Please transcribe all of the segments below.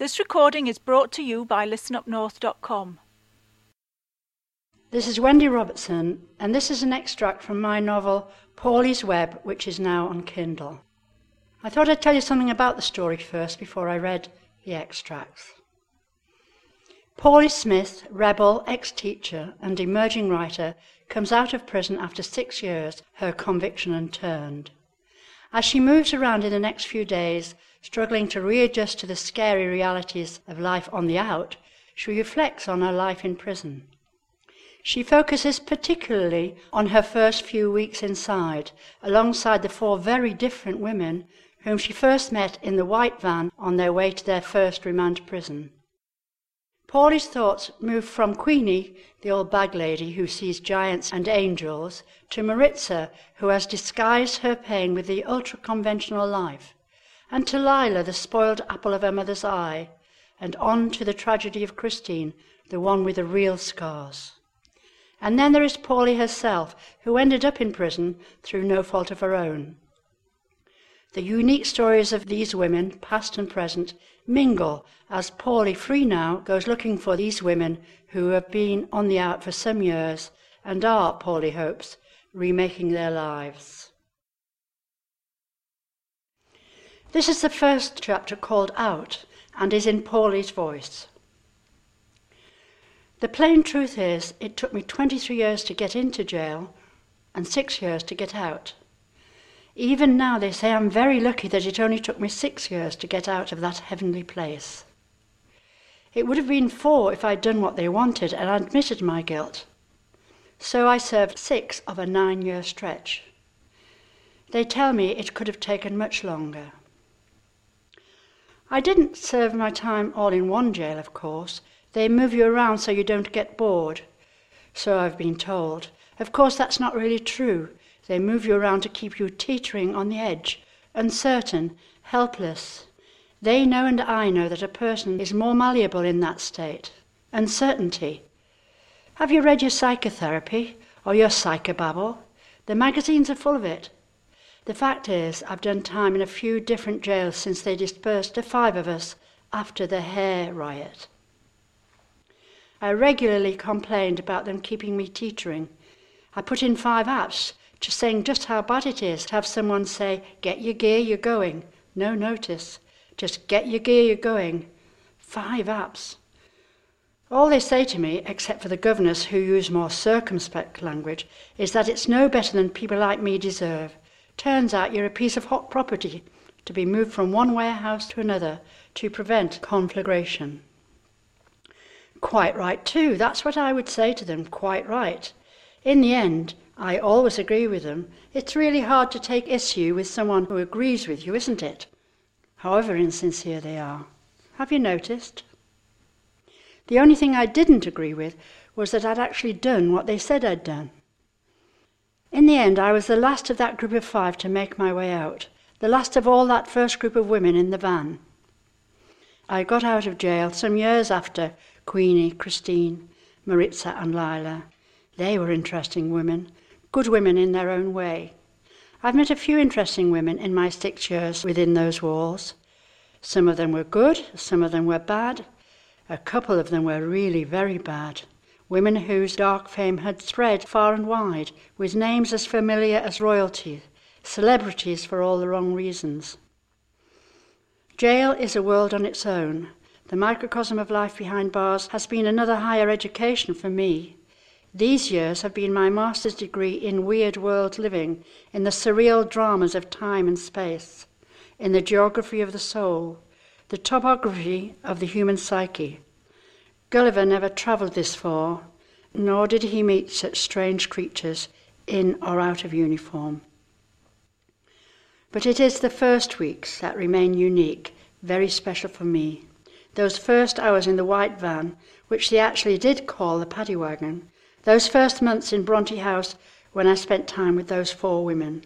This recording is brought to you by listenupnorth.com. This is Wendy Robertson, and this is an extract from my novel Paulie's Web, which is now on Kindle. I thought I'd tell you something about the story first before I read the extracts. Paulie Smith, rebel, ex-teacher and emerging writer, comes out of prison after 6 years, her conviction unturned. As she moves around in the next few days, struggling to readjust to the scary realities of life on the out, she reflects on her life in prison. She focuses particularly on her first few weeks inside, alongside the 4 very different women whom she first met in the white van on their way to their first remand prison. Paulie's thoughts move from Queenie, the old bag lady who sees giants and angels, to Maritza, who has disguised her pain with the ultra-conventional life, and to Lila, the spoiled apple of her mother's eye, and on to the tragedy of Christine, the one with the real scars. And then there is Paulie herself, who ended up in prison through no fault of her own. The unique stories of these women, past and present, mingle as Paulie, free now, goes looking for these women who have been on the out for some years and are, Paulie hopes, remaking their lives. This is the first chapter called Out and is in Paulie's voice. The plain truth is, it took me 23 years to get into jail and 6 years to get out. Even now they say I'm very lucky that it only took me 6 years to get out of that heavenly place. It would have been 4 if I'd done what they wanted and admitted my guilt. So I served 6 of a 9-year stretch. They tell me it could have taken much longer. I didn't serve my time all in one jail, of course. They move you around so you don't get bored. So I've been told. Of course, that's not really true. They move you around to keep you teetering on the edge, uncertain, helpless. They know and I know that a person is more malleable in that state. Uncertainty. Have you read your psychotherapy or your psychobabble? The magazines are full of it. The fact is, I've done time in a few different jails since they dispersed the 5 of us after the hair riot. I regularly complained about them keeping me teetering. I put in 5 apps just saying just how bad it is to have someone say, "Get your gear, you're going." No notice. Just get your gear, you're going. 5 apps. All they say to me, except for the governors who use more circumspect language, is that it's no better than people like me deserve. Turns out you're a piece of hot property to be moved from one warehouse to another to prevent conflagration. Quite right too, that's what I would say to them, quite right. In the end, I always agree with them. It's really hard to take issue with someone who agrees with you, isn't it? However insincere they are. Have you noticed? The only thing I didn't agree with was that I'd actually done what they said I'd done. In the end, I was the last of that group of 5 to make my way out, the last of all that first group of women in the van. I got out of jail some years after Queenie, Christine, Maritza and Lila. They were interesting women, good women in their own way. I've met a few interesting women in my 6 years within those walls. Some of them were good, some of them were bad. A couple of them were really very bad. Women whose dark fame had spread far and wide, with names as familiar as royalty, celebrities for all the wrong reasons. Jail is a world on its own. The microcosm of life behind bars has been another higher education for me. These years have been my master's degree in weird world living, in the surreal dramas of time and space, in the geography of the soul, the topography of the human psyche. Gulliver never travelled this far, nor did he meet such strange creatures in or out of uniform. But it is the first weeks that remain unique, very special for me. Those first hours in the white van, which they actually did call the paddy wagon, those first months in Bronte House when I spent time with those 4 women.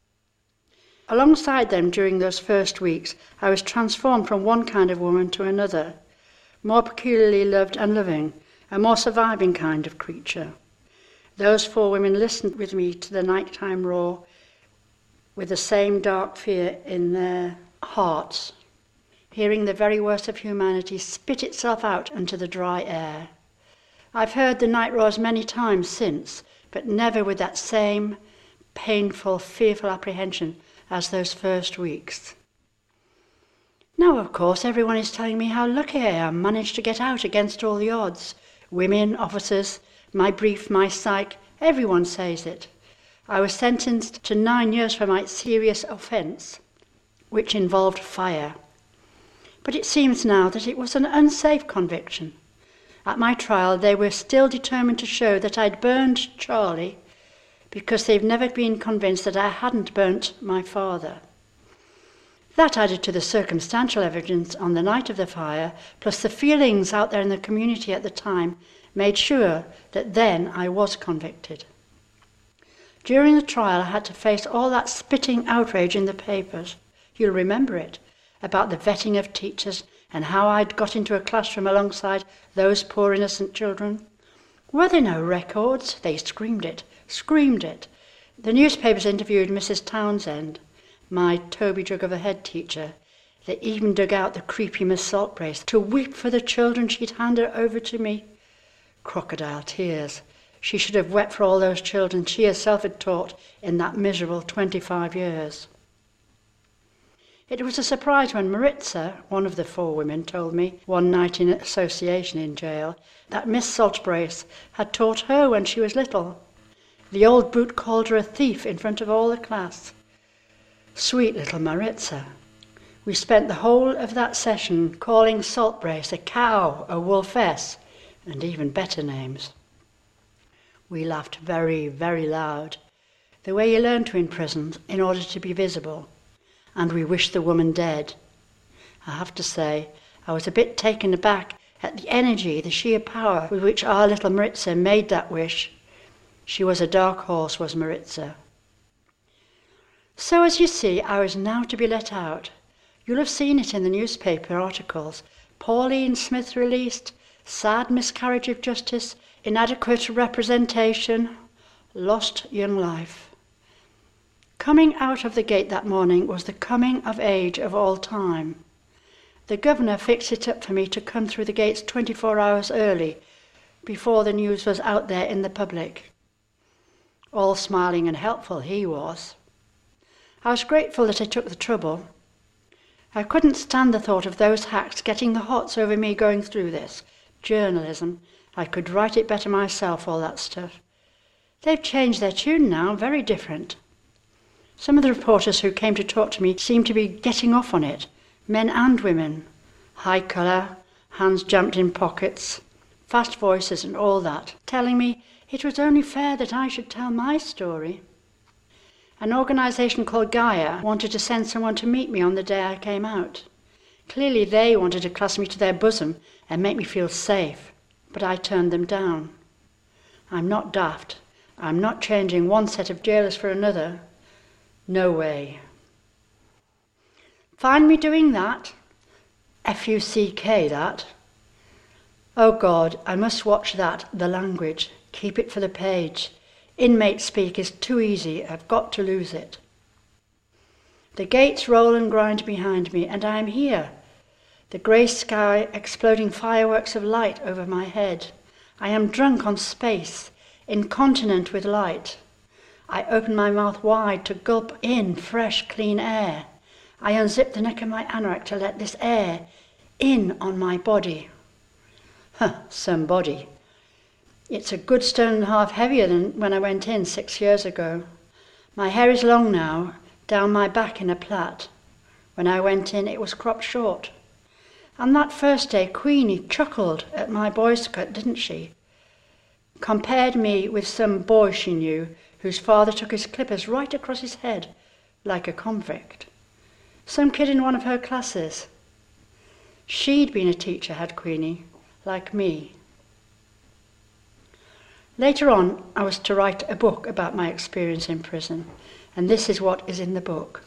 Alongside them during those first weeks, I was transformed from one kind of woman to another, more peculiarly loved and loving, a more surviving kind of creature. Those 4 women listened with me to the nighttime roar with the same dark fear in their hearts. hearing the very worst of humanity spit itself out into the dry air. I've heard the night roars many times since, but never with that same painful, fearful apprehension as those first weeks. Now, of course, everyone is telling me how lucky I am, managed to get out against all the odds. Women, officers, my brief, my psych, everyone says it. I was sentenced to 9 years for my serious offence, which involved fire. But it seems now that it was an unsafe conviction. At my trial, they were still determined to show that I'd burned Charlie because they've never been convinced that I hadn't burnt my father. That added to the circumstantial evidence on the night of the fire, plus the feelings out there in the community at the time, made sure that then I was convicted. During the trial, I had to face all that spitting outrage in the papers. You'll remember it, about the vetting of teachers and how I'd got into a classroom alongside those poor innocent children. Were there no records? They screamed it. The newspapers interviewed Mrs. Townsend, my Toby jug of a head teacher. They even dug out the creepy Miss Saltbrace to weep for the children she'd handed over to me. Crocodile tears. She should have wept for all those children she herself had taught in that miserable 25 years. It was a surprise when Maritza, one of the 4 women, told me one night in association in jail that Miss Saltbrace had taught her when she was little. The old boot called her a thief in front of all the class. Sweet little Maritza. We spent the whole of that session calling Saltbrace a cow, a wolfess, and even better names. We laughed very, very loud, the way you learn to in prison in order to be visible, and we wished the woman dead. I have to say, I was a bit taken aback at the energy, the sheer power with which our little Maritza made that wish. She was a dark horse, was Maritza. So as you see, I was now to be let out. You'll have seen it in the newspaper articles. Pauline Smith released, sad miscarriage of justice, inadequate representation, lost young life. Coming out of the gate that morning was the coming of age of all time. The governor fixed it up for me to come through the gates 24 hours early, before the news was out there in the public. All smiling and helpful he was. I was grateful that I took the trouble. I couldn't stand the thought of those hacks getting the hots over me going through this. Journalism. I could write it better myself, all that stuff. They've changed their tune now, very different. Some of the reporters who came to talk to me seemed to be getting off on it, men and women. High colour, hands jammed in pockets, fast voices and all that, telling me it was only fair that I should tell my story. An organisation called Gaia wanted to send someone to meet me on the day I came out. Clearly they wanted to clasp me to their bosom and make me feel safe, but I turned them down. I'm not daft. I'm not changing one set of jailers for another. No way. Find me doing that? F-U-C-K, that. Oh God, I must watch that, the language. Keep it for the page. Inmate speak is too easy. I've got to lose it. The gates roll and grind behind me, and I am here. The grey sky exploding fireworks of light over my head. I am drunk on space, incontinent with light. I open my mouth wide to gulp in fresh, clean air. I unzip the neck of my anorak to let this air in on my body. Some body. It's a good 1.5 stone heavier than when I went in 6 years ago. My hair is long now, down my back in a plait. When I went in, it was cropped short. And that first day, Queenie chuckled at my boy's cut, didn't she? Compared me with some boy she knew, whose father took his clippers right across his head, like a convict. Some kid in one of her classes. She'd been a teacher, had Queenie, like me. Later on, I was to write a book about my experience in prison, and this is what is in the book.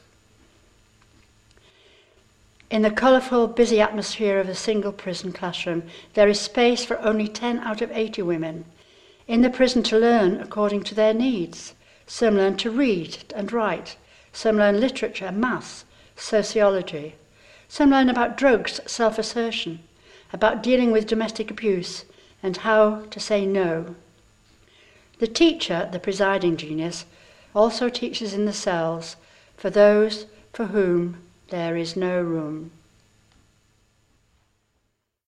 In the colourful, busy atmosphere of a single prison classroom, there is space for only 10 out of 80 women in the prison to learn according to their needs. Some learn to read and write. Some learn literature, maths, sociology. Some learn about drugs, self-assertion, about dealing with domestic abuse, and how to say no. The teacher, the presiding genius, also teaches in the cells for those for whom there is no room.